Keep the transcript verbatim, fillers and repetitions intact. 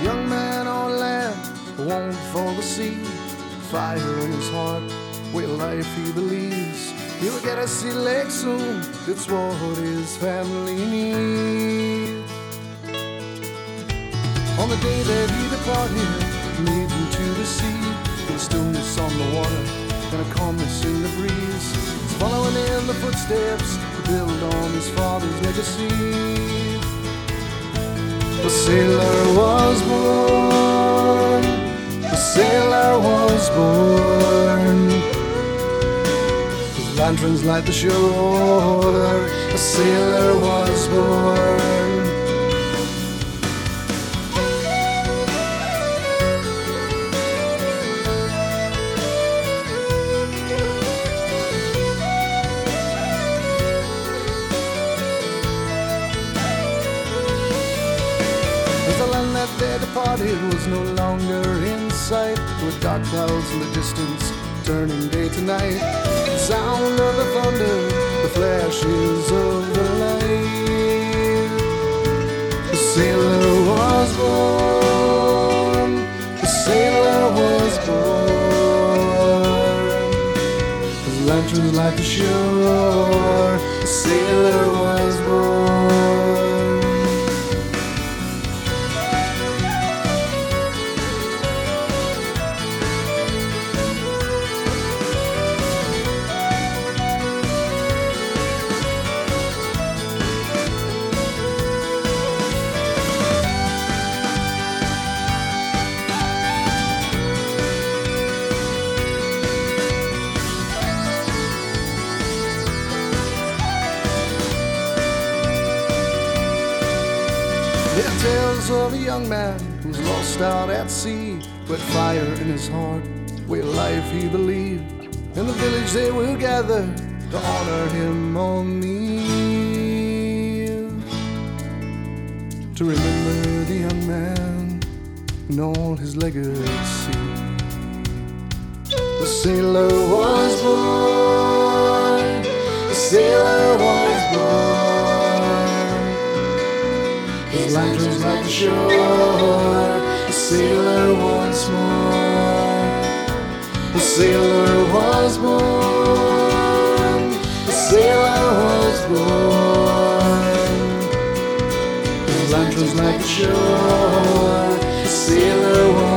Young man on land, won't for the sea. Fire in his heart, way of life he believes. He'll get a sea lake soon, it's what his family needs. On the day that he departed, leading to the sea, there was stillness on the water and a calmness in the breeze. He's following in the footsteps to build on his father's legacy. The sailor was born, the sailor was born. His lanterns light the shore, the sailor was born. The land that they departed was no longer in sight. There were dark clouds in the distance, turning day to night. The sound of the thunder, the flashes of the light. The sailor was born, the sailor was born. His lanterns light the shore, the sailor was born. There are tales of a young man who's lost out at sea, but fire in his heart, way of life he believed. In the village they will gather to honor him on the eve, to remember the young man and all his legacy. The sailor was born, the sailor was born. His lanterns light the shore, the sailor once more. The sailor was born, the sailor was born. His lanterns light the shore, the sailor was born.